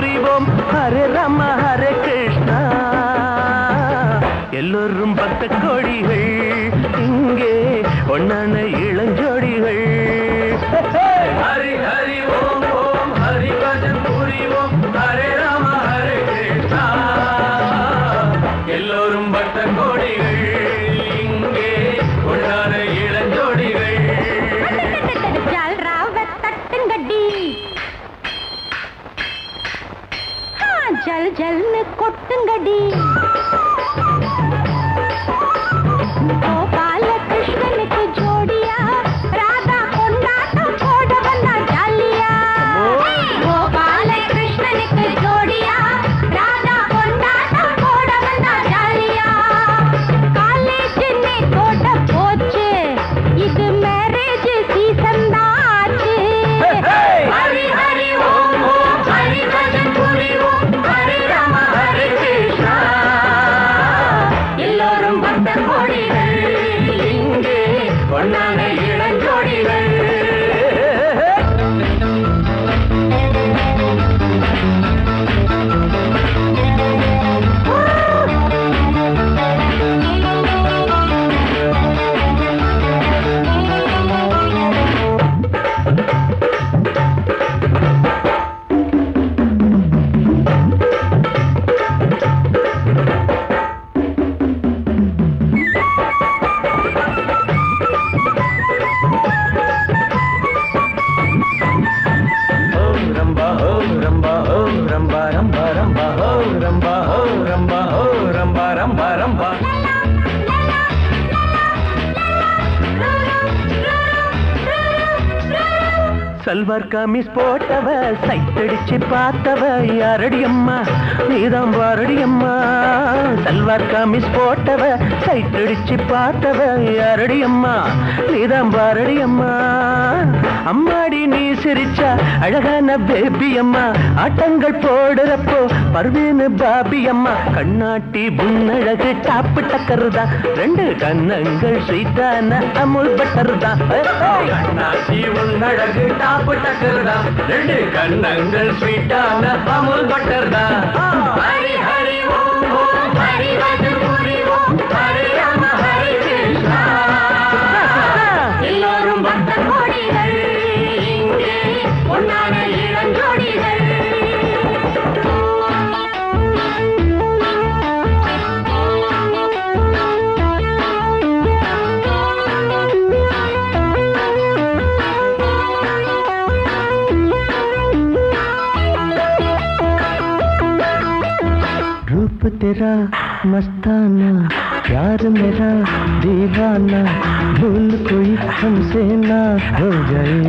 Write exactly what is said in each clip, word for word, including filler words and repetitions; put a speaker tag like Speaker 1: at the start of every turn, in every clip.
Speaker 1: புரிவோம் ஹரே ராம ஹரே கிருஷ்ணா எல்லோரும் பக்த கோடிகள் இங்கே ஒன்னான இளஞ்சோடிகள் ஹரி ஹரி ஓம் ஓம் ஹரி பஜன் புரிவோம் ஹரே ராம ஹரே கிருஷ்ணா எல்லோரும் பக்த கோடிகள் இங்கே ஒன்னான இளஞ்சோடிகள்
Speaker 2: ஜல்ராவ தட்டுங்கடி ஜல் ஜல்னு கொட்டுங்கடி கோபால கிருஷ்ணனுக்கு ஜோடியா ராதா கொண்டாட்டம் போட வந்தா ஜாலியா கோபால கிருஷ்ணனுக்கு ஜோடியா ராதா கொண்டாட்டம் போட வந்தா ஜாலியா காலேஜ் நே தோட போச்சு இது மேரேஜ் சீசன் தான் ஆச்சு ஹரி ஹரி ஓம் ஓம் ஹரி பஜன் புரிவோம் ஹரே ராம ஹரே கிருஷ்ணா எல்லோரும் பக்த கோடிகள் இங்கே ஒன்னான இளஞ்சோடிகள் சல்வார் கமிஸ் போட்டவ சைட்டடிச்சு பார்த்தவ யாரடி அம்மா நீதான் வாரடி அம்மா சல்வார் கமிஸ் போட்டவ சைட்டடிச்சு பார்த்தவ யாரடி அம்மா நீதான் வாரடி அம்மா அம்மாடி நீ சிரிச்சா அழகான பேபி அம்மா ஆட்டங்கள் போடுறப்போ பர்வீனு பாபி அம்மா கண்ணாட்டி புன்னழகு டாப்பு டக்கர் தான் ரெண்டு கண்ணங்கள் ஸ்வீட்டான அமுல் பட்டர் தான் கண்ணாட்டி புன்னழகு டாப்பு டக்கர் தான் ரெண்டு கண்ணங்கள் ஸ்வீட்டான அமுல் பட்டர் தான் ஹரி ஹரி ஓம் ஓம் ஹரி பஜன் புரிவோம் ஹரே ராம ஹரே கிருஷ்ணா எல்லோரும் பக்த கோடிகள் இங்கே ஒன்னான இளஞ்சோடிகள் रूप तेरा मस्ताना प्यार मेरा दीवाना भूल कोई हमसे ना हो जाए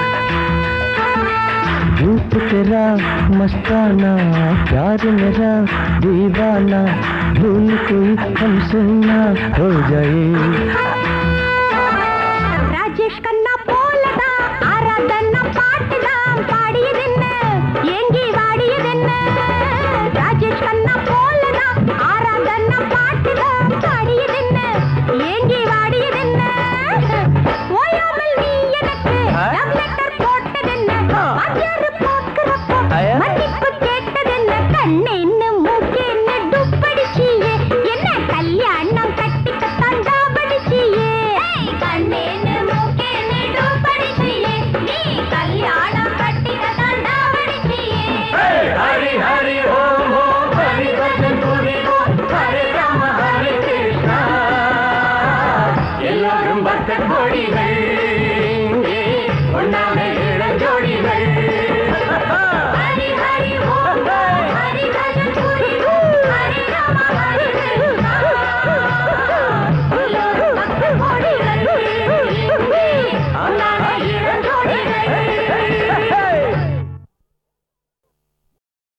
Speaker 2: रूप तेरा मस्ताना प्यार मेरा दीवाना भूल कोई हमसे ना हो जाए राजेश कन्ना போலதா ஆராதனா பாட்டுதா பாடியதென்ன ஏங்கி வாடியதென்ன ராஜேஷ் கண்ணா போலதா ஆராதனா பாட்டுதா பாடியதென்ன ஏங்கி வாடியதென்ன ஓயாமல் நீ எனக்கு லவ் லெட்டர் போட்டதென்ன வாத்தியார்